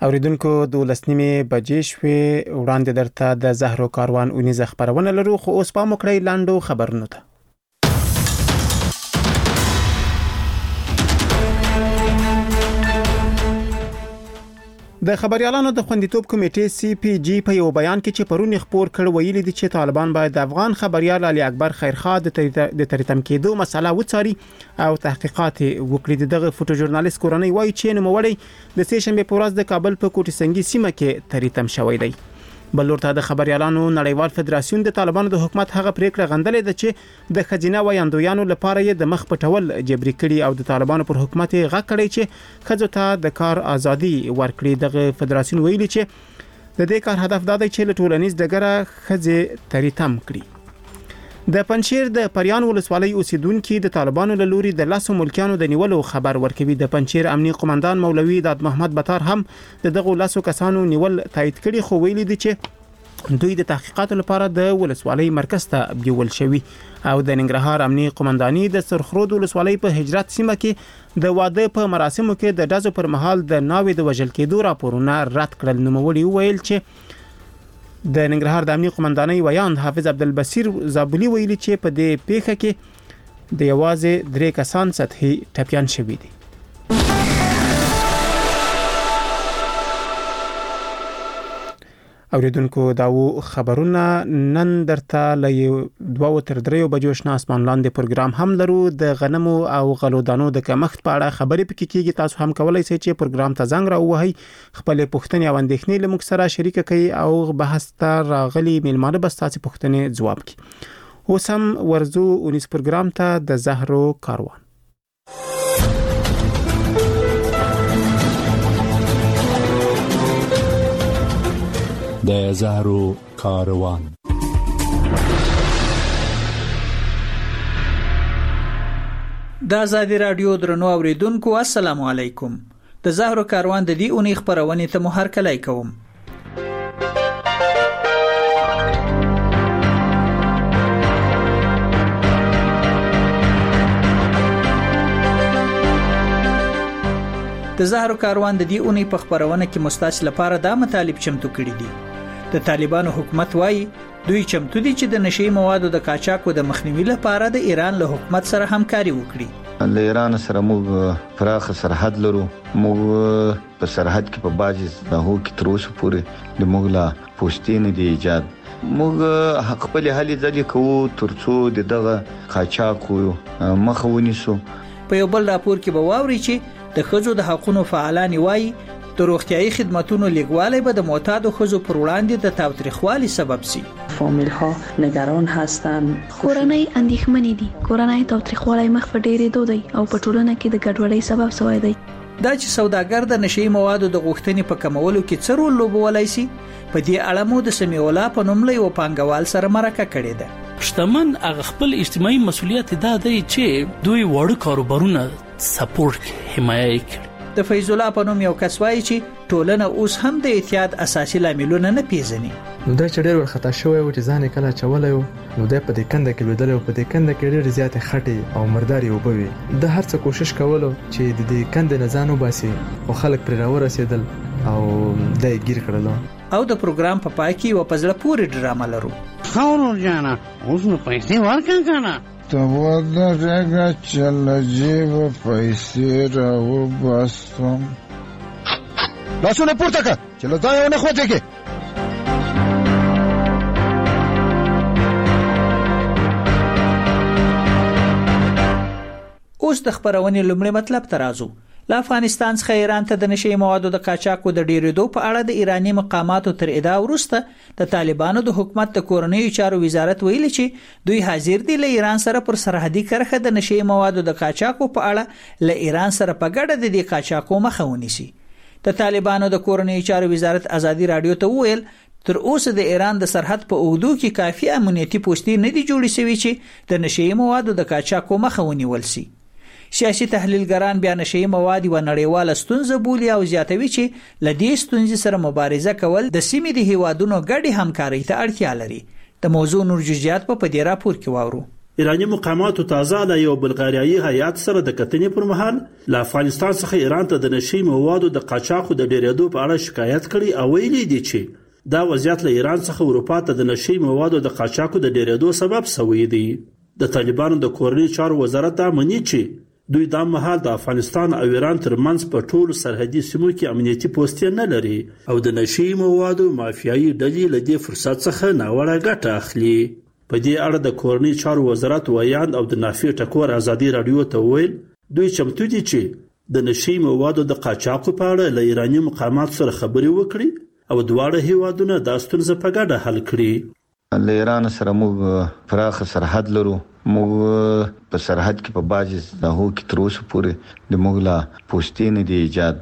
اوریدونکو 12 بجې شوې وړاندې درته د زهرو کاروان اونیزه خبرونه لرو خو اوس پام وکړئ لاندو خبرونو ته. د خبريالانو د خوندیتوب کمیټې CPG په یو بیان کې چې پرون خبر کړ ویلي دي چې طالبان باید د افغان خبريال علي اکبر خیرخوا د تریتم کېدو مسله وڅاري او تحقیقات وکړي. دغه فوټو ژورنالیست کورنۍ وایي چې نوموړی د سه شنبه په ورځ د کابل په کوټي سنگي سیمه کې تریتم شوی دی. بلورته د خبريالانو نړیوال فدراسیون د طالبانو د حکومت هغه پریکړه غندلې ده چې د خزینه وایندویانو لپاره یې د مخ پټول جبري کړي او د طالبانو پر حکومت غږ کړی چې خځو ته د کار ازادي ورکړي. دغه فدراسیون ویلي چې د دې کار هدف دا دی چې ټولنیز دغه خځې تریتم کړي. د پنځیر د پریان ولسوالۍ اوسیدونکو د طالبانو له لوري د لاسو ملکیانو د نیولو خبر ورکوي. د پنځیر امنیي قومندان مولوي داد محمد بطار هم دغه لاسو کسانو نیول تایید کړي خو ویلي دي چې دوی د تحقیقاتو لپاره د ولسوالۍ مرکز ته بیول شوی او د ننګرهار امنیي قومنداني د سرخرود ولسوالۍ په هجرت سیمه کې د واده په مراسمو کې د دزو پر مهال د ناوې د وژل کېدو راپورونه رد کړل. نوموړي ویل چې د ننګرهار د امنیي قومندانۍ ویاند حافظ عبدالبصیر زابلی ویلي چې په دې پیښه کې د یوازې 3 کسان سطحي ټپيان شوي دي. اوریدونکو داو خبرونه نن درته ل 2 تر 3 بجو شنه اسمان لاندې پروګرام هم لرو. د غنمو او غلو دانو د کمښت په اړه خبرې پکې کیږي. تاسو هم کولای شئ چې پروګرام ته زنګ راووهئ خپل پوښتنې او اندېښنې له موږ سره شریک کړئ او بحث ته راغلي میلمانه به تاسو پوښتنې ځواب کړي. اوس هم ورزو اونیس پروګرام ته د زهرو کاروان. د زهرو کاروان. د آزادی رادیو درنو اوریدونکو السلام علیکم. د زهرو کاروان د دې اونۍ خبرونه ته مو هرکلی کوم. د زهرو کاروان د دې اونۍ په خبرونه کې مستاس لپاره دا مطالب چمتو کړي دي. د طالبانو حکومت وایي دوی چمتو دي چې د نشئی موادو د قاچاقو د مخنیوي لپاره د ایران له حکومت سره همکاري وکړي. له ایران سره موږ پراخ سرحد لرو. موږ په سرحد کې په باجز د هو کې تر اوسه پورې د موږ لا پوسټین دی ایجاد. موږ خپل حالي ځلې کوو ترڅو دغه قاچاقو مخه ونیسو. په یو بل راپور کې به واوري چې د خځو د حقوقو فعالان وایي د روغتيایي خدماتونو لیږوالی به د معتادو خځو پر وړاندې د تاوتریخوالي سبب شي. فامیل‌ها نگران هستند. کورنۍ اندېښمنې دي. کورنۍ تاوتریخوالي مخ په ډېرې دودي او په ټولنه کې د ګډوډۍ سبب شوی دی. دا چې سوداګر د نشئی موادو د غوښتنې په کمولو کې څه رول لوبولای شي په دې اړه مو د سمیولا په نوم له یو پانګوال سره مرکه کړې ده. شتمن هغه خپل اجتماعي مسولیت دا دی چې دوی وړو کاروبارونه سپورټ حمایه کوي. د فیض الله په نوم یو کس وایي چې ټولنه اوس هم د احتیاط اساسي لاملونه نه پیژني. نو دا چې ډېر ورخطا شوی و چې ځان کله چولای نو د په دې کنده کې لیدل او په دې کنده کې ډېر زیات خټي او مرداري وبوي. د هر څه کوشش کولو چې د دې کنده نه ځانو باسي او خلک پر راورسېدل او دای گیر کړل. او د پروګرام په پای کې و پزړه پوری ډرامه لرو. خاورو جانا اوس نو پیسې ورکړه کنه تو ودا رګه چل جیب پیسې راو باسم. لاسونه پورته کړه چې له ځای نه خوځې کې. اوس د خبرونې لومړی مطلب ترازو. له افغانستان څخه ایران ته د نشئی موادو د قاچاقو د ډیرېدو په اړه د ایرانی مقاماتو تر ادعا وروسته د طالبانو د حکومت د کورنیو چارو وزارت ویلي چې دوی حاضر دي له ایران سره پر سرحدي کرښه د نشئی موادو د قاچاقو په اړه له ایران سره په ګډه د دې قاچاقو مخه ونیسي. د طالبانو د کورنیو چارو وزارت آزادی رادیو ته ویل تر اوسه د ایران د سرحد په اوږدو کې کافي امنیتي پوسټې نه دي جوړې شوي چې د نشئی موادو د قاچاقو مخه ونیول شي. سیاسي تحلیلګران بیا نشئی مواد و نړیواله ستونزه بولي او زیاتوي چې لدې ستونزې سره مبارزه کول د سیمې د هیوادونو ګډي همکارۍ ته اړتیا لري. د موضوع نور جزئیات په دې راپور کې واورو. ایرانی مقاماتو تازه له یو بلغاریایي هیات سره د کتنې پر مهال له افغانستان څخه ایران ته د نشي موادو د قاچاقو د ډیرېدو په اړه شکایت کړي او ویلي دي چې دا وضعیت له ایران څخه اروپا ته د نشي موادو د قاچاقو د ډیرېدو سبب شوی دی. د طالبانو د کورنۍ چارو وزارت دا مني چې دوی دا مهال د افغانستان او ایران ترمنځ په ټولو سرحدي سیمو کې امنیتي پوستې نه لري او د نشي موادو مافیایي ډلې له دې فرصت څخه ناوړه ګټه اخلي. په دې اړه د کورنۍ چارو وزارت ویاند او د نافع ټکور ازادي رادیو ته ویل دوی چمتو دي چې د نشي موادو د قاچاقو په اړه له ایرانی مقاماتو سره خبرې وکړي او دواړه هیوادونه دا ستونزه په ګډه حل کړي. له ایران سره موږ پراخ سرحد لرو. موږ په سرحد کې په باجز د هو کې تر اوسه پورې د موږ لا پوستې نه دی ایجاد.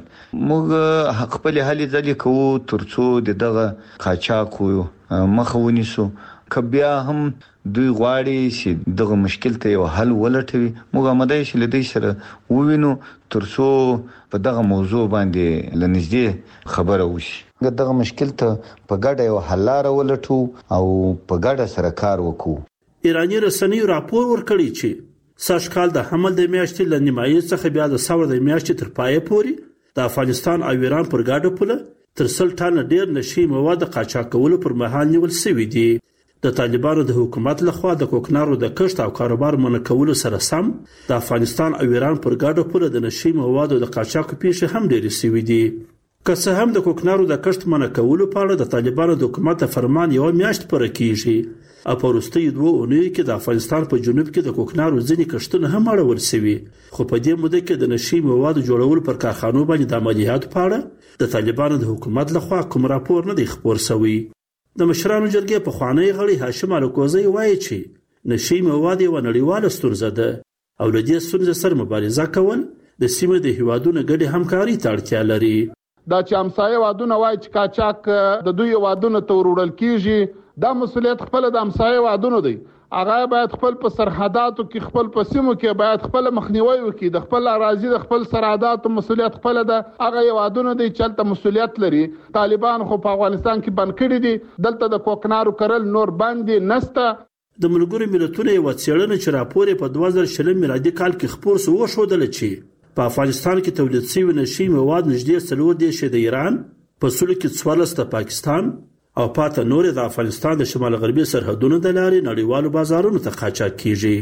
موږ خپل هلې ځلې کوو ترڅو د دغه قاچاقو مخه ونیسو. کبیا هم دوی غواړي چې دغه مشکل ته یو حل ولټوي. موږ آماده یو چې لدی سره ووینو ترڅو په دغه موضوع باندې لنږدې خبره وشي. دغه مشکل ته په ګډه یو حل لار ولټو او په ګډه سره کار وکړو. ایرانی رسنیو راپور ورکړی چې سږکال د حمل د میاشتې له نیمایي څخه بیا د ثور د میاشتې تر پایه پورې د افغانستان او ایران پر ګډه پوله تر 100 ټنه ډیر نشي مواد قاچاق کولو پر مهال نیول شوی دي. د طالبانو د حکومت لخوا د کوکنارو د کښت او کاروبار منع کولو سره سم د افغانستان او ایران پر ګډه پوله د نشي موادو د قاچاق پیښې هم ډېرې شوې دي. که څه هم د کوکنارو د کښت منع کولو په اړه د طالبانو د حکومت فرمان یو میاشت پوره کیږي او په وروستیو 2 اونیو کې د افغانستان په جنوب کې د کوکنارو ځینې کښتونه هم اړول شوي. خو په دې موده کې د نشي موادو جوړول پر کارخانو باندې د عملیاتو په اړه د طالبانو د حکومت لخوا کوم راپور نه دی خپور شوی. د مشرانو جرګې په خوانی غړي هاشم الکوزی وایي چې نشي مواد یو نړیواله ستونزه ده او له دې ستونزې سره مبارزه کول د سیمې د هیوادونو ګډې همکاري ته اړتیا لري. دا چې همسایه وادونه وایي چې قاچاق د دوی وادونو ته وروړل کیږي، دا مسولیت خپل د همسایه وادونو دی. هغه باید خپل په سرحداتو کې خپل په سیمو کې باید خپل مخنیوي وکړي. د خپل اراضي د خپل سرحداتو مسولیت خپل ده. هغه یوادونه دی چلته مسولیت لري. طالبان خو په افغانستان کې بند کړي دي، دلته د کوکنارو کرل نور باندې نسته. د ملګرو ملتونو یو څېړنه چې راپور په 2020 میلادي کال کې خپور شو وښودل چې په افغانستان کې تولید شوی نشي مواد نږدې 40 د ایران، په سلو کې 14 د پاکستان او پاته نور د افغانستان د شمال غربي سرحدونو د لارې نړیوالو بازارونو ته قاچاق کیږي.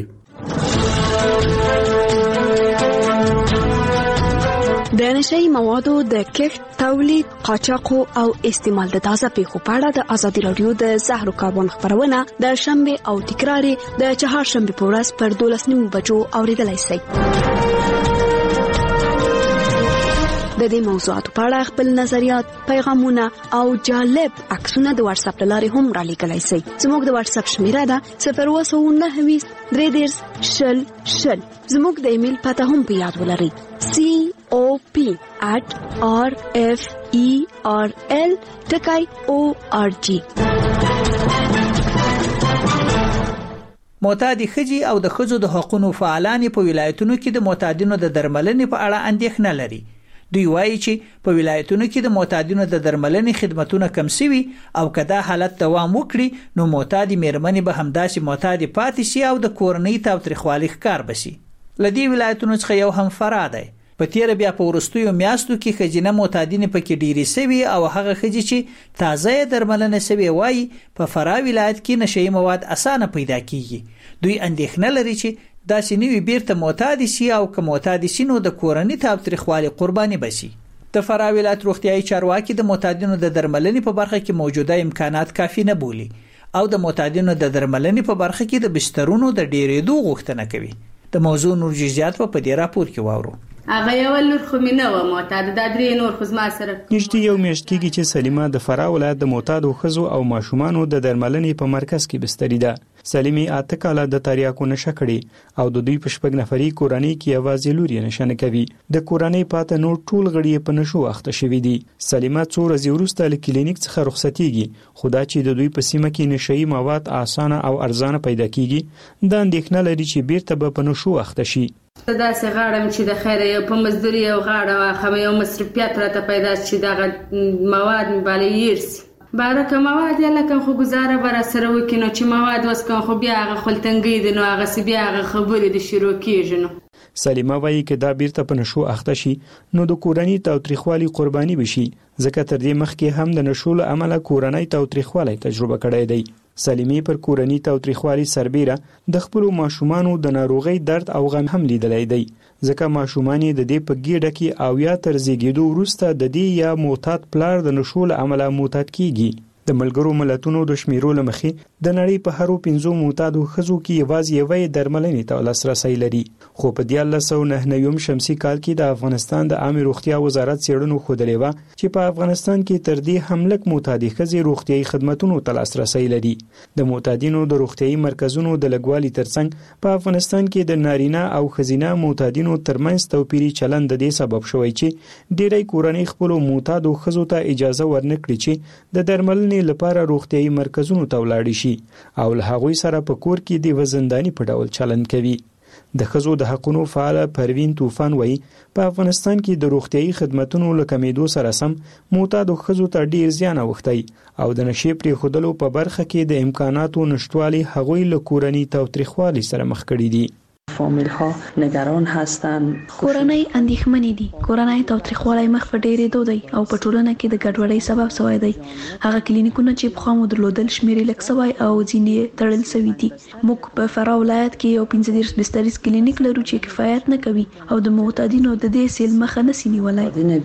د نشئی موادو د کښت، تولید، قاچاق او استعمال د تازه پیښو په اړه د ازادي رادیو د زهرو کاربن خبرونه د شنبه او تکرار د چهارشنبه په ورځ پر 12:30 بجو اوریدلای شئ. د دې موضوعاتو په اړه خپل نظریات، پیغامونه او جالب عکسونه د واتس اپ لارې هم را لیږلای شئ. زموږ د واتس اپ شمیره ده 029 310 زموږ د ایمیل پته هم په یاد ولرئ cop@rferl.org. معتادي ښځې او د ښځو د حقوقو فعالان په ولایتونو کې د معتادینو د درملنې په اړه اندېښنه لري. دوی وایي چې په ولایتونو کې د معتادینو د درملنې خدماتونه کم شوي او کدا حالت دوام وکړي نو معتادي مېرمنې به همداسې معتادي پاتې شي او د کورنۍ تاوتریخوالي ښکار بشي. لدی ولایتونو څخه یو هم فراد دی. په تیر بیا په ورستیو میاشتو کې خجینه معتادین پکې ډیری سوي او هغه خجی چې تازه درملنه سوي وایي په فرا ولایت کې نشئی مواد اسانه پیدا کیږي. دوی اندېښنه لري چې دا سینوی بیرته معتادی شي او که معتادی شینو د کورنۍ تاوتریخوالي قرباني بشي. د فرا ولایت روغتیايي چارواکي د معتادینو د درملنې په برخه کې موجوده امکانات کافي نه بولي او د معتادینو د درملنې په برخه کې د بسترونو د ډیرېدو غوښتنه کوي. د موضوع نور جزئیات په دې راپور کې واورو. هغه یو لور خو مینه و معتاد د درې نور خو ما سره نږدې یو میاشت کېږي چې سلیمه د فرا ولایت د معتادو ښځو او ماشومانو د درملنې په مرکز کې بستري ده. سلیمه 8 کاله د تریاکو نشه کړي او د دوی په 6 نفري کورنۍ کې یوازې لور یې نشه نه کوي. د کورنۍ پاته نور ټول غړي په نشو اخته شوي دي. سلیمه څو ورځې وروسته له کلینیک څخه رخصتېږي، خدا چې د دوی په سیمه کې نشئی مواد اسانه او ارزانه پیدا کیږي د اندېښنه لري چې بیرته به په نشو اخته شي. دا سه غاړم چې د خیره یو په مزدوري یو غاړه واخم یو مصرفیات راته پیدا شي د مواد مبالغ بارکه مواد یې لکه خو گزاره بر سره وکړي نو چې مواد وسکه خو بیا هغه خلتنګي دي نو هغه سی بیا هغه خبرې د شروع کیږي نو سلیمه وایي چې دا بیرته په نشو اخته شي نو د کورنۍ تاوتریخوالي قرباني بشي ځکه تر دې مخکې هم د نشو له امله کورنۍ تاوتریخوالي تجربه کړې دی. سلیمې پر کورنۍ تاوتریخوالي سربېره د خپل ماشومانو د ناروغي درد او غم هم لیدلای دی ځکه ماشومان د دې په ګډه کې او یا تر زیږیدو وروسته د دې یا معتاد پلار د نشو له امله معتاد کیږي. د ملګرو ملتونو د شمیرو لمخې د نړۍ په هرو 5 معتادو ښځو کې یوازې یوې درملنې ته لاسرسي لري. خو په 1999 شمسي کال کې د افغانستان د عامه روغتیا وزارت څېړنو ښودلې و چې په افغانستان کې تر دې هم لږ معتادي ښځې روغتيایي خدماتونو ته لاسرسي لري. د معتادینو د روغتيایي مرکزونو د لګوالي ترڅنګ په افغانستان کې د نارینه او ښځینه معتادینو ترمنځ توپیري چلند د دې سبب شوی چې ډېری کورنۍ خپل معتادو ښځو ته اجازه ورنکړي چې د درملنې لپاره روغتيایي مرکزونو ته ولاړ شي او له هغوی سره په کور کې د وزنداني په ډول چلند کوي. د ښځو د حقوقو فعال پروین طوفان وایي په افغانستان کې د روغتيایي خدماتو له کمیدو سره سم معتادو ښځو ته ډیر زیان اوښتی او د نشي پرې خودلو په برخه کې د امکاناتو نشټوالي هغوی له کورنۍ تاوتریخوالي سره مخ کړي دي. فامیل ها نگران هستند. کورنۍ اندېښمنې دي. کورنۍ تاوتریخوالی مخ په ډېرېدو دی او په ټولنه کې د ګډوډۍ سبب شوی دی. هغه کلینیکونه چې پخوا مو درلودل شمېر یې لږ شوی او ځینې تړل شوي دي. موږ په فراه ولایت کې یو 15 بستریز کلینیک لرو چې کفایت نه کوي او د معتادینو د دې سیل مخه نشي نیولای.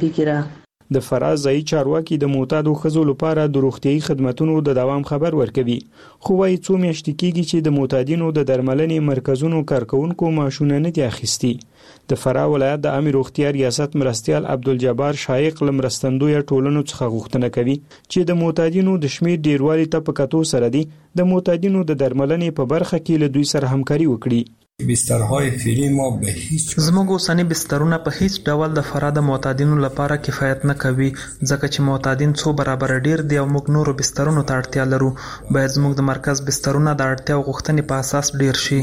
د فراه ځایي چارواکي د معتادو ښځو لپاره د روغتيایي خدماتو د دوام خبر ورکوي. خو وايي څو میاشتې کېږي چې د معتادینو د درملنې مرکزونو کارکونکو معاشونه نه دي اخیستي. د فراه ولایت د عامه روغتیا ریاست مرستیال عبدالجبار شایق لمرستندوی ټولنو څخه غوښتنه کوي چې د معتادینو د شمیر ډیروالي ته په کتو سره دي د معتادینو د درملنې په برخه کې له دوی سره همکاري وکړي. بسترهای فعلی ما به هیڅ زموږ اوسنی بسترونه په هیڅ ډول د فراه د معتادینو لپاره کفایت نه کوي ځکه چې معتادین څو برابر ډیر دي او موږ نورو بسترونو ته اړتیا لرو. باید زموږ د مرکز بسترونه د اړتیا او غوښتنې په اساس ډیر شي.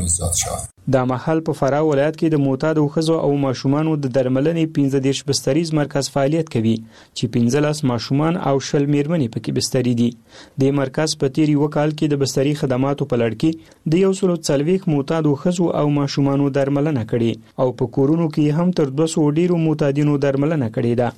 دا مهال په فراه ولایت کې د معتادو ښځو او ماشومانو د درملنې 15 بستریز مرکز فعالیت کوي چې 15 ماشومان او 20 میرمنې پکې بستري دي. د مرکز په تیر یو کال کې د بستري خدماتو په لړ کې د 140 معتادو ښځو او ماشومانو درملنه کړې او په کورونو کې هم تر 200 ډیرو معتادینو درملنه کړې ده.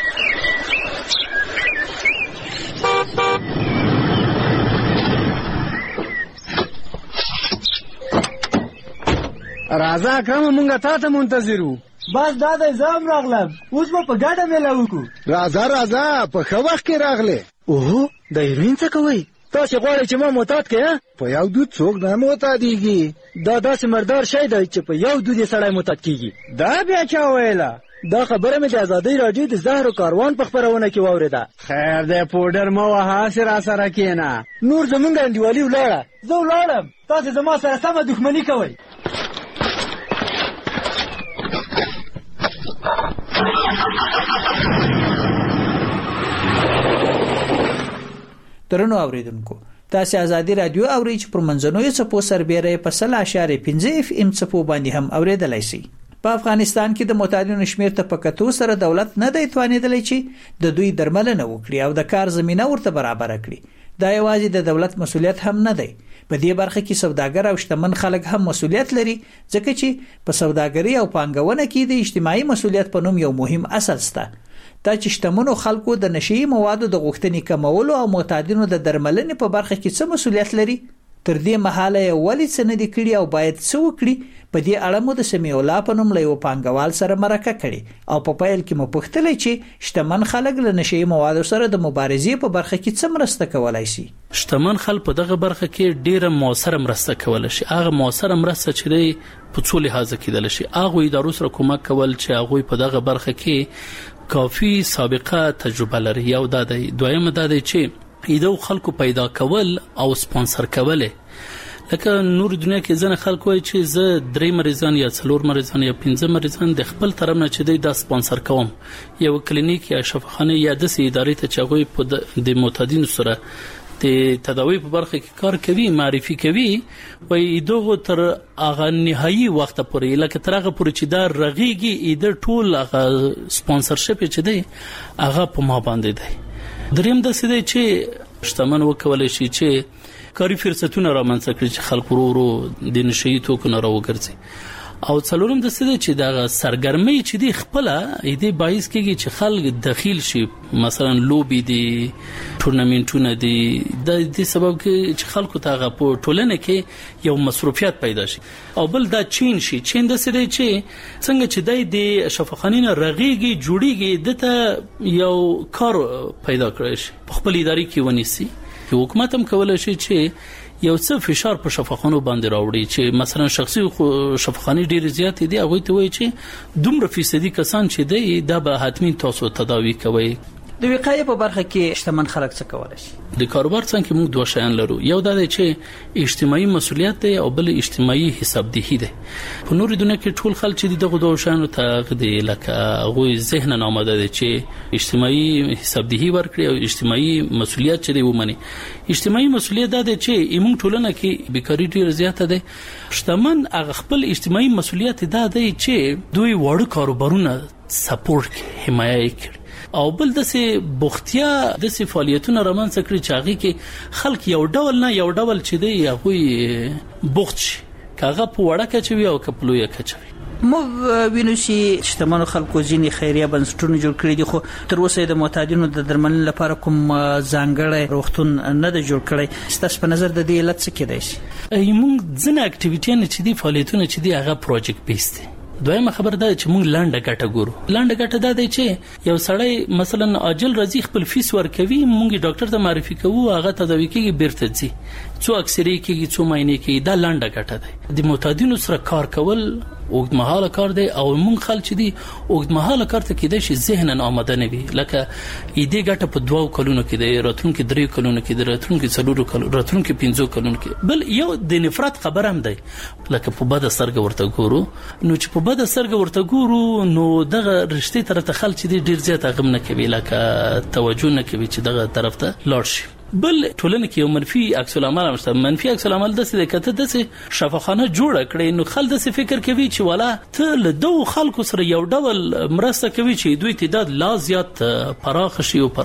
راځه اکرم مونږه تا ته منتظرو. بس دا د زام راغلم اوس په ګډه مېله وکړو. راځه په ښه وخت کې راغله. اوه د هیروین څه کوي؟ تاسو غواړئ چې ما معتاد کړئ؟ په یو دود څوک نه معتادیږي. دا داسې مردار شی دی چې په یو دود یې سړی معتاد کیږي. دا بیا چا ویله؟ دا خبره مې د ازادۍ راډیو د زهرو کاروان په خپرونه کې واورېده. خیر دی پوډر مه وهه را سره کېنه. نور زمونږ انډیوالي ولاړه. زه ولاړم تاسو زما سره سمه دښمني کوئ. درنو اوریدونکو تاسو ازادي رادیو اورئ چې پر منځنوي څپو سربېره په 0.5 FM څپو باندې هم اوریدلای شئ. په افغانستان کې د معتادینو شمیر ته په کتو سره دولت نه دی توانیدلی چې د دوی درملنه وکړي او د کار زمينه ورته برابر کړي. دا یوازې د دولت مسولیت هم نه دی. په دې برخه کې سوداګر او شتمن خلک هم مسولیت لري ځکه چې په سوداګري او پانګونه کې د اجتماعي مسولیت په نوم یو مهم اصل شته. دا چې شتمنو خلکو د نشي موادو د غوښتنې کمولو او معتادینو د درملنې په برخه کې څه مسولیت لري تر دې مهاله ولې څه نه دي کړي او باید څه وکړي. په دې اړه مو د سمیع الله په نوم له یو پانګوال سره مرکه کړې او په پیل کې مو پوښتلې چې شتمن خلک له نشي موادو سره د مبارزې په برخه کې څه مرسته کولای شي. شتمن خلک په دغه برخه کې ډیره موثره مرسته کولای شي. هغه موثره مرسته چې دی په څو لحاظ کېدل شي. هغه ادارو سره کومک کول چې هغه په دغه برخه کې کافي سابقه تجربه لري. یو دا دی. دویم دا دی چې ایدو خلکو پیدا کول او سپانسر کول. لکه نور دنیا کې ځنه خلک وایي چې زه 3 مریضان یا 4 مریضان یا 5 مریضان د خپل طرف نه چې دا سپانسر کوم. یو کلینیک یا شفاخانه یا د سي ادارې ته چاغوي په د معتادینو سره د تداوی په برخه کې کار کوي معرفي کوي وای دغه تر اغه نهایي وخت پورې لکه تر هغه پورې چې دا رغيږي د ټول هغه سپانسرشپ چې دی هغه په ما باندې دی. دریم د سده چې شتمن وکولای شي چې کاري فرصتونه رامنځته کړي چې خلک ورو د نشي توکو نه راوګرځي او څلورم د سده چې د سرګرمي چې دی خپل ایدې باعث کېږي چې خلک داخل شي مثلا لوبي دي ټورنمنټونه دي د دې سبب کې چې خلکو ته په ټولنه کې یو مصروفیت پیدا شي او بل دا چین د سده چې څنګه چې د شفاخانین رغيږي جوړيږي دته یو کار پیدا کړی شي په خپل ادارې کې ونیسي حکومت هم کولای شي چې یو څه فشار په شفاخانو باندې راوړي چې مثلا شخصي شفاخاني ډیر زیات دي هغه ته وایي چې دومره فیصدي کسان چې دی دا به حتمی تاسو تداوی کوي د وقایې په برخه کې شتمن خلک څه کولای شي د کاروبار څنګه موږ دوه شیان لرو یو دا دی چې اجتماعي مسولیت دی او بل اجتماعي حسابدهي دی په نورو دنیا کې ټول خلک چې دغه دوه شیانو ته د لکه غوي ذهن آماده دي چې اجتماعي حسابدهي ورکړي او اجتماعي مسولیت چې دی ومني اجتماعي مسولیت دا دی چې موږ ټولنه کې بیکاری ډیر زیاته ده شتمن هغه خپل اجتماعي مسولیت دا دی چې دوی وړ کاروبارونه سپورټ حمایت کوي او بل دسه بوختیا دسه فعالیتونه رامنځته کړی چې هغه کې خلک یو ډول چې دی هغه بوخت شي کاغه په وړه کې چوي او کپلویا کې چوي مو وینو چې شتمنو خلکو ځینې خیریه بنسټونه جوړ کړي دي خو تر اوسه د معتادینو د درملنې لپاره کوم ځانګړی روغتون نه دی جوړ کړی ستاسو په نظر د دې علت څه کېدای شي موږ ځنه اکټیویټي چې دي فعالیتونه چې دي هغه پروجیکټ بیس دي دویمه خبر ده چې موږ لانډه ګټه ګورو لانډه ګټه ده چې یو سړی مثلا اجل رضی خپل فیس ورکوي موږ ډاکټر ته معرفي کوو هغه تداوی کوي بیرته ځي څو اکثری کوي څو ماینه کوي دا لانډه ګټه ده د معتادینو سره کار کول اوږدمهاله کار دی او موږ خلک چې دي اوږدمهاله کار ته کېدای شي ذهنن آماده نه وي لکه ایدې ګټه په 2 کلونو کې دی راتلونکي 3 کلونو کې دی راتلونکي 4 کلونو راتلونکي 5 کلونو کې بل یو د نفرت خبر هم دی لکه په بده سرګ ورته ګورو نو چې په بده سرګ ورته ګورو نو دغه رښتې طرف ته خلک چې ډیر زیات غم نه کوي لکه توجه نه کوي چې دغه طرف ته لاړ شي بل ټولنه کې یو منفي عکس العمل مشته منفي عکس العمل د څه کته د څه شفاخانه جوړ کړي نو خلک د څه فکر کوي چې والا ته له دوه خلکو سره یو ډول مرسته کوي چې دوی تعداد لا زیات پراخ شي او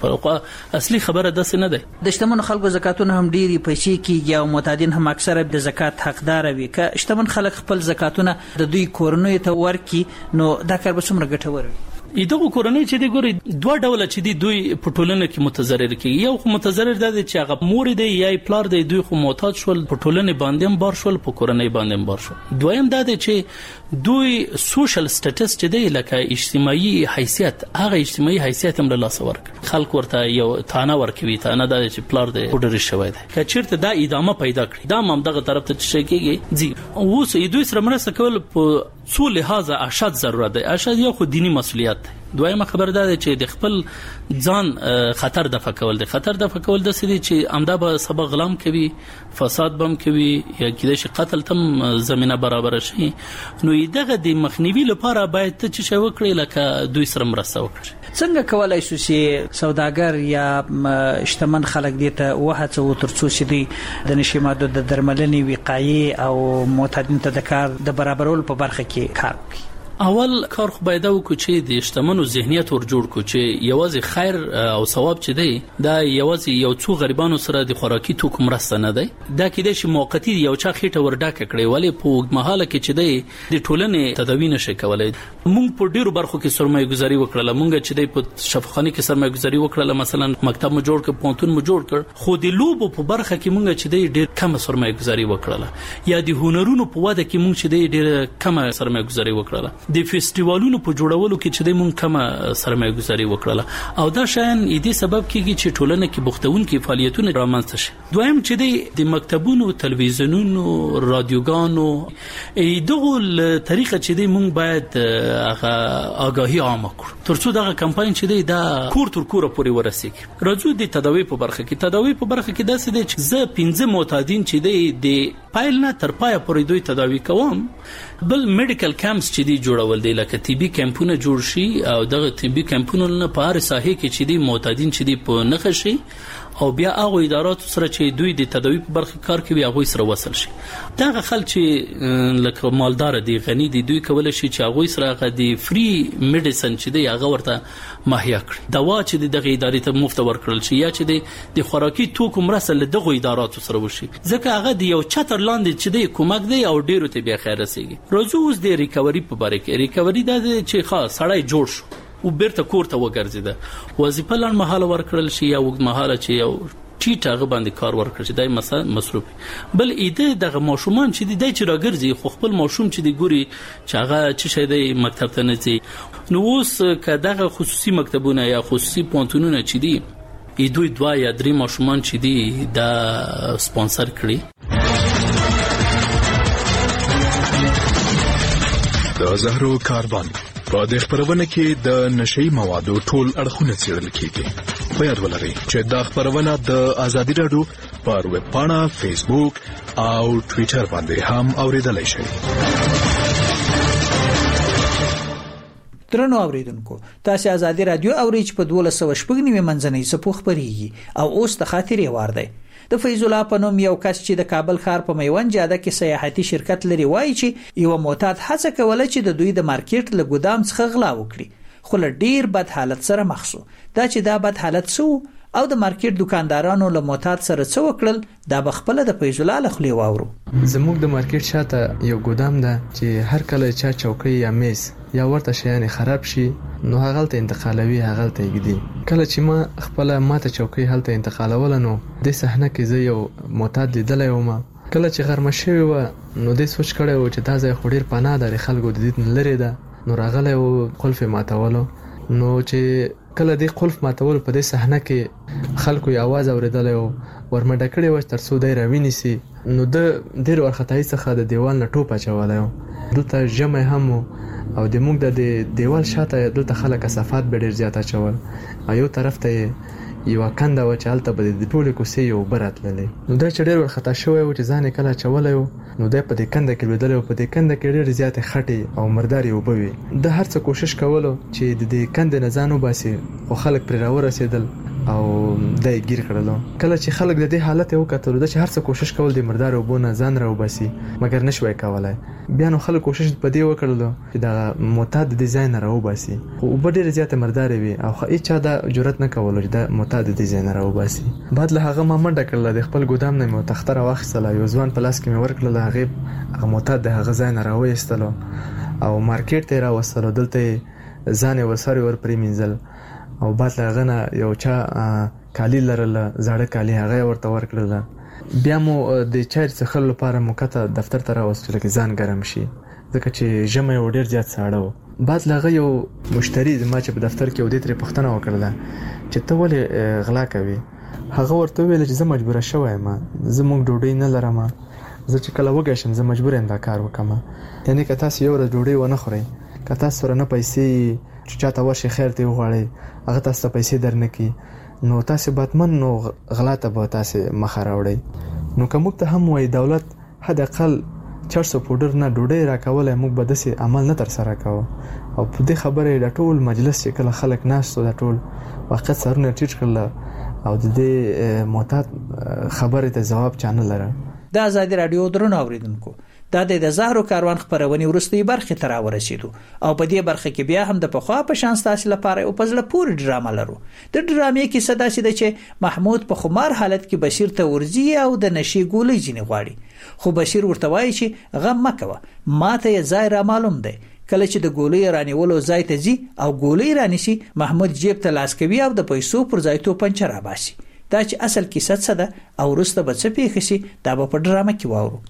اصلي خبره د څه نه ده د شتمن خلکو زکاتونه هم ډيري پیسې کیږي او معتادین هم اکثره د زکات حقدار وي که شتمن خلک خپل زکاتونه د دوی کورنۍ ته ورکي نو دا کار به څومره ګټور وي دغه کورنۍ چې دی ګوري دوه ډول چې دی دوی په ټولنه کې متضرر کیږي یو خو متضرر دی چې هغه مور دی یا پلار دی دوی خو محتاج شول په ټولنه باندې هم بار شول په کورنۍ باندې هم بار شول دویم دا دی چې دوی سوشل سټیټس چې دی لکه اجتماعي حیثیت هغه اجتماعي حیثیت هم له لاس ورک خلک ورته یو تانه ورکوي تانه دا چې پلار دی وډر شوی دی که چیرته دا ادامه پیدا کړي دا هم دغه طرف ته چې کېږي ځي اوس دوی سره مرسته کول په څو لحاظه اشد ضرورت دی اشد یو خو دینی مسولیت دی دویمه خبر ده چې د خپل ځان خطر دفع کول دي خطر دفع کول د سړي چې امدا به سبا غلام کوي فساد بم کوي یا کله چې قتل تم زمينه برابر شي نو دغه د مخنیوي لپاره باید ته چې وکړي لکه دوی سره مرسته وکړي څنګه کولای شو چې سوداګر یا شتمن خلک دي ته وهڅو ترڅو چې دی د نشي ماده د درملنې وقایې او معتادین ته د کار د برابرولو په برخه کې کار کوي اول کار خو باید وکړو چې د شتمنو ذهنیت ور جوړ کو چې یوازې خیر او ثواب چې دی دا یوازې یو څو غریبانو سره د خوراکي توکو مرسته نه دی دا کېدای شي موقتی یو چا خېټه ورډاکه کړي ولی په محاله کې چې دی د ټولنې تداوی نشي کولای مونږ په ډیرو برخو کې سرمایه گذاري وکړه مونږ چې دی په شفاخانه کې سرمایه گذاري وکړه مثلا مکتب مو جوړ کړ پونتون مو جوړ کړ خو د لوبو په برخه کې مونږ چې دی ډیر کم سرمایه گذاري وکړه یا د هنرونو په واده کې مونږ چې دی ډیر کم سرمایه گذاري وکړه د فیسټیوالونو په جوړولو کې چې د مونږ کم سرمایه گذاري وکړه او دا شان دې سبب کېږي چې ټولنه کې بوختونکو فعالیتونه رامنځته شي دویم چې د مکتبونو تلویزیونونو رادیوګانو دغه طریقه چې د مونږ باید هغه آگاهی عامه کړو ترڅو دغه کمپاین چې دا کور تر کوره پورې ورسیږي راځو د تداوی په برخه کې داسې دي چې زه 15 معتادین چې د پایل نه تر پای پورې دوی تداوی کوم بل میډیکل کیمپس چې دی جوړول دي لکه طبي کیمپونه جوړ شي او دغه طبي کیمپونه په هر ساحه کې چې دی معتادین چې دی په نخ شي او بیا هغه ادارات سره چې دوی د تداوی په برخه کار کوي هغه سره وصل شي. دا خلک چې لکه مالدار دي غني دي دوی کول شي چې هغه سره هغه د فری میډیسن چې دی هغه ورته مهیا کړي، دوا چې دغه ادارې ته مفت ورکړل شي یا چې د خوراکي توکو مرسته له دغه اداراتو سره وشي، ځکه هغه د یو چتر لاندې چې د کومک دی او ډیرو ته بیا خیر رسیږي. روزو اوس د ریکوري په باره کې ریکوري دا چې خاص سړی جوړ شو او بیرته کور ته وګرځیده، وظیفه لن محاله ورکړل شي یا وګ محاله چې یو ټیټ هغه باندې کار ورکړي چې دای مثلا مصروف بل ایده دغه ماشومان چې دای چې راګرځي خو خپل ماشوم چې دی ګوري چې هغه چې شي د مکتب ته نه ځي. نو اوس کداغه خصوصي مکتبونه یا خصوصي پونتونونه چې دی دوی 2 یا 3 ماشومان چې دی دا سپانسر کړي. د زهرو کاروان په دې خبرونه کې د نشئی موادو ټول اړخونه څېړل کیږي. په یاد ولرئ چې دا خبرونه د ازادي رادیو پر ویب پاڼه، فیسبوک او ټوئیټر باندې هم اوریدلای شئ. درنو اوریدونکو، تاسو ازادي رادیو اورئ چې په 1290 منځنۍ صفو خبريږي او اوس د خاطرې وار دی. د فیض الله په نوم یو کس چې د کابل ښار په میوند جاده کې سیاحتي شرکت لري وایي چې یو معتاد هڅه کوله چې د دوی د مارکیټ له ګودام څخه غلا وکړي، خو له ډیر بد حالت سره مخ شو. دا چې دا بد حالت سو او د مارکیټ دکاندارانو له معتاد سره څه وکړل دا بخپله د فیض الله له خولې واورو. زموږ د مارکیټ شاته یو ګودام ده چې هر کله چا چوکۍ یا میز یا ورته شیان خراب شي نو هغه ته انتقالوي، هغه ته یګدي. کله چې ما خپل ماته چوکۍ هلته انتقالول نو د صحنه کې زه یو معتاد لیدلای وم. کله چې غرمه شوی و نو د سوچ کړی و چې دا ځای خو ډیر پناه ده، خلکو د دې لري ده. نو راغلی و قلف ماتولو، نو چې کله د قلف ماتول په دې صحنه کې خلکو یې आवाज اوریدلی و ورمنډه کړی و تر څو دی راوینیسي. نو د ډیر ورختای څخه د دیوال نه ټوپ اچولی و. دلته جمع هم او د موږ د دیوال شاته دلته خلک کثافات به ډیر زیات اچول او یو طرف ته یو کنده و چې هلته به د ټولې کوڅې یو اوبه راتللې. نو دا چې ډېر ورخطا شوی و چې ځان یې کله اچولی و نو دی په دې کنده کې لوېدلی و. په دې کنده کې ډېرې زیاتې خټې او مردارې اوبه وې. د هر څه کوشش کولو چې د دې کندې نه ځان وباسي خو خلک پرې راورسېدل او دا یې ګیر کړلو. کله چې خلک د دې حالت یې وکتلو د چې هر څه کوشش کول د مردارې اوبو نه ځان راوباسي مګر نه شوی کولی. بیا نو خلک کوشش په دې وکړلو چې د معتاد د دې ځای نه راوباسي، خو اوبه ډېرې زیاتې مردارې وې او هېچا دا جرأت نه کولو چې د معتاد د دې ځای نه راوباسي. بعد له هغه ما منډه کړله، د خپل ګودام نه مې تخته راواخیستله، یو ځوان په لاس کې مې ورکړله، هغه معتاد د هغه ځای نه راوایستلو او مارکیټ ته یې راوستلو. دلته یې ځان یې ورسره ور پرېمینځل او بعد له هغه نه یو چا کالي لرله، زاړه کالي، هغه یې ورته ورکړله. بیا مو د چای څښلو لپاره مو کته دفتر ته راوستو لکه ځان ګرم شي ځکه چې ژمی و ډېر زیات ساړه و. بعد له هغه یو مشتری زما چې په دفتر کې و دې ترې پوښتنه وکړله چې ته ولې غلا کوې. هغه ورته وویل چې زه مجبوره شوی یم، زه موږ ډوډۍ نه لرم، زه چې کله وږی شم زه مجبور یم دا کار وکړم. یعنې که تاسو یو ورځ ډوډۍ ونه خورئ، که تاسو سره نه پیسې چې چاته ورشئ خیر ته وغواړئ هغه تاسو ته پیسې در نه کړي نو تاسو باتمن نو غلا ته به تاسو مخه راوړئ. نو که موږ ته هم وایي دولت حد اقل 400 پوډر نه ډوډۍ راکولی موږ به داسې عمل نه ترسره کوو. او په دې خبره د ټول مجلس چې کله خلک ناستو د ټول واقعیت سرونه ټیټ کړل او د دې معتاد خبرې ته ځواب چا نه لره. د ازادي رادیو درنو اوریدونکو، دا د زهرو کاروان خبرونه ورستۍ برخه ته راورسېدو او په دې برخه کې بیا هم د پخوا په شان تاسو لپاره او پزله پوری ډرامه لرو. د ډرامې کې صدا سي ده چې محمود په خمار حالت کې بشیر ته ورځي او د نشي ګولې جنې غواړي، خو بشیر ورته وایي چې غم مکوه، ماته یې ځای را معلوم دی. کله چې د ګولې رانیولو ځای ته ځي او ګولې رانیسي، محمود جیب ته لاس کوي او د پیسو پر ځای تو پنچر راباسي. دا چې اصل کیسه څه ده او وروسته به څه پیښ شي دا به په ډرامه کې واورو.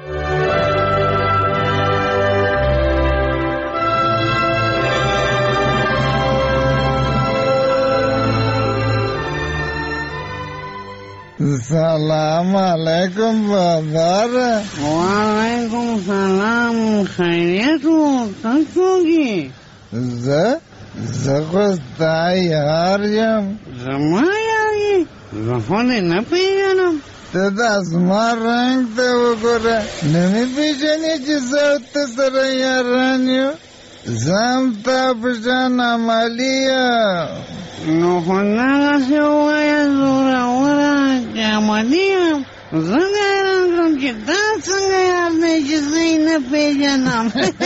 سلام علیکم بازار. وعلیکم سلام، خیریت و تنسوگی؟ زه خو ستا یار یم. زما یاری؟ زه خو دې نه پېژنم. ته د اسمان رنګ ته وګوره، نه مې پېژنې چې زه ته سره یاران یو. زه هم تا په شان عملي یم. نو خو دغسې ووایه زوروره آمدی یم زنګ حیران کړم چې دا څنګه یار دی چې زه یې نه پېژنم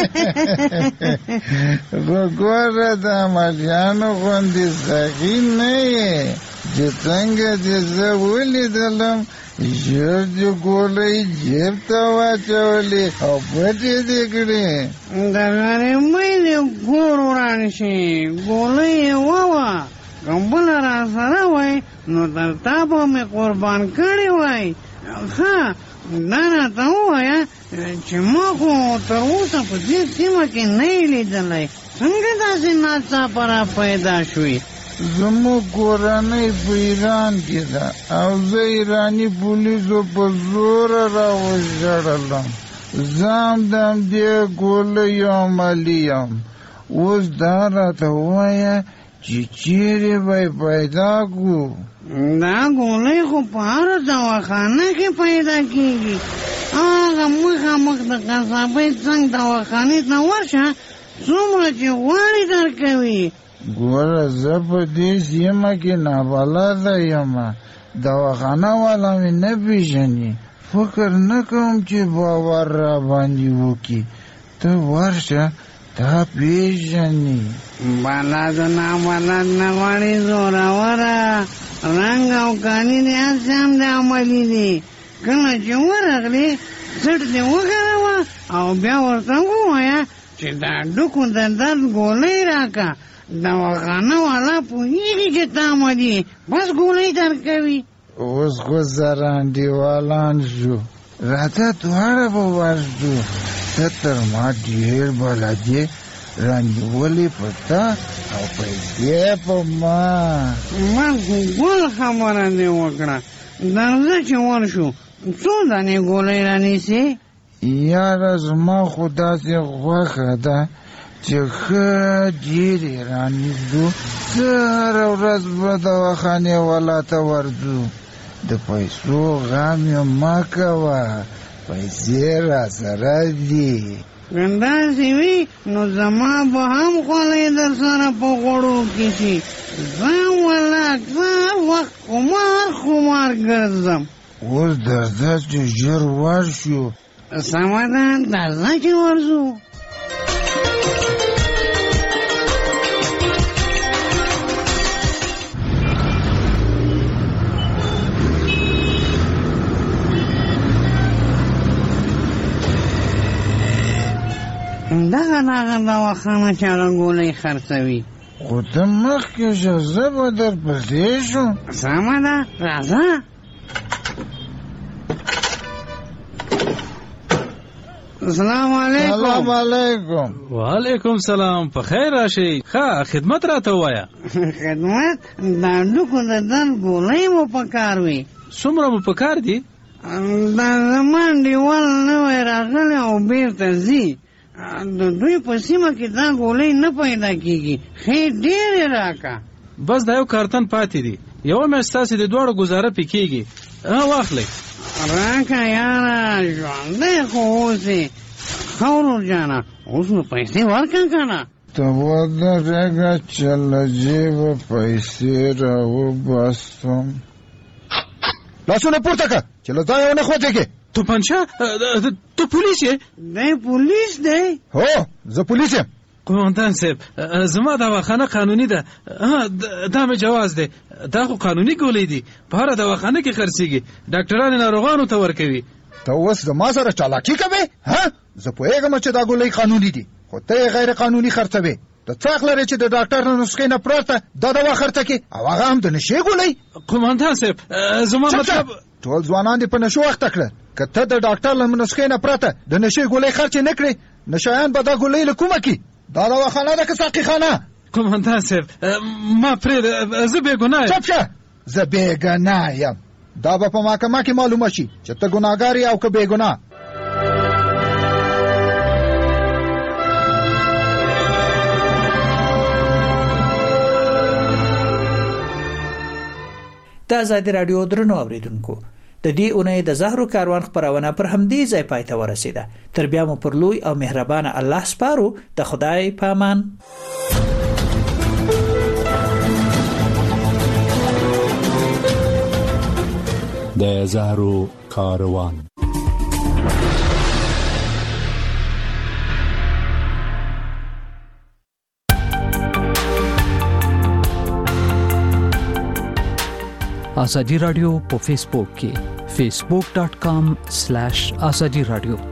ګوره د احمدیانو غوندې سخي نه یې چې څنګه چې زه ولیدلم ژر دې ګولۍ جیب ته واچولې او پټې دې کړې د غریبۍ دې کور وران شي ګولۍ یې ووه که بله را سره وای نو تر تا به مې قربان کړې وای ښه دا راته ووایه چې ما خو تر اوسه په دې سیمه کې نه یې لیدلی څنګه داسې ناڅاپه را پیدا شوي زموږ کورنۍ په ایران کې ده او زه ایراني پولیسو په زوره راوژړلم زه هم د همدې ګولیو عملي یم اوس دا راته ووایه چې چیرې به یې پیدا کړو دا ګولۍ خو په هره دواخانه کې پیدا کېږي هغه مخامخ د قصابۍ څنګ دواخانې ته ورشه څومره چې غواړې درکوي ګوره زه په دې سیمه کې نابلده یم دواخانه والا مې نه پېژني فکر نه کوم چې باور را باندې وکړي ته ورشه تا پېژني بلد نابلد نه غواړي زوروره رنګ او کالي دې هسې هم د عملي دي کله چې ورغلې سټ دې وکاروه او بیا ورته ووایه چې دا ډوکو د درد ګولۍ راکه دواخانه والا پوهېږي چې تا عملي بس ګولۍ درکوي اوس خو سره انډیوالان شو راته دواړه به ورځو ته تر ما ډېر بلد یې رانیولې په تا او پیسې په ما ګل خبره دې وکړه درځه چې ورشو څو دانې ګولۍ رانیسې یاره زما خو داسې خوښه ده چې ښه ډېرې رانیږدو زه هره ورځ به دواخانې والا ته ورځو د پیسو غم یې مه کوه پیسې را سره دي که داسې وي نو زما به هم خولۍ در سره په غوړو کې شي زه ولاک هر وخت خمار ګرځم اوس درځه چې ژر ورشو سمه ده درځه چې ورځو دغه دواخانه چې هغه ګولۍ خرڅوي خو ته مخکې شه زه به درپسې شم سمه ده راځه السلام علیکم سلام علیکم وعلیکم سلام په خیر راشئ ښه خدمت راته ووایه خدمت دا ډوکو د درد ګولۍ مو په کار وي څومره مو په کار دي دا زما انډیوال نوی راغلی او بېرته ځي د دوی په سیمه کې دا ګولۍ نه پیدا کېږي ښې ډېرې راکه بس دا یو کارتن پاتې دي یوه میاشت ستاسې د دواړو ګزاره پې کېږي واخلئ راکه یاره ژوندی خو اوسې ښه ورور جانه اوس نو پیسې ورکړه که نه ته ودرېږه چې له جیبه پیسې راوباسم لاسونه پورته کړه چې له ځایه ونه خوځېږې توپنچه تو پولیس یې دی پولیس دی هو زه پولیس یم قومندان صاحب زما دواخانه قانوني ده دا مې جواز دی دا خو قانوني ګولۍ دي په هره دواخانه کې خرڅېږي ډاکټران ناروغانو ته ورکوي ته اوس زما سره چالاکي کوې زه پوهېږم چې دا ګولۍ قانوني دي خو ته یې غیر قانوني خرڅوې ته څه حق لرې چې د ډاکټر له نسخې نه پرته دا دوا خرڅه کړې او هغه هم د نشې ګولۍ قومندان صاحب زما مطلب ټول ځوانان دې په نشو اخته کړه که ته د ډاکټر له نسخې نه پرته د نشې ګولۍ خرڅې نه کړې نشایان به دا ګولۍ له کومه کړي دا دواخانه ده که ساقي خانه قومندان صاحب ما پرېږده زه بېګناه چپ شه زه بېګناه یم دا به په محکمه کې معلومه شي چې ته ګناهګار یې او که بېګناه د آزادي راډیو درنو اوریدونکو د دې اونۍ د زهرو کاروان خبرونه پر همدې ځای پای ته ورسیده تر بیا مو پر لوی او مهربان الله سپارو د خدای پامان د زهرو کاروان. آزادی رادیو په فیسبوک کې facebook.com/azadi radio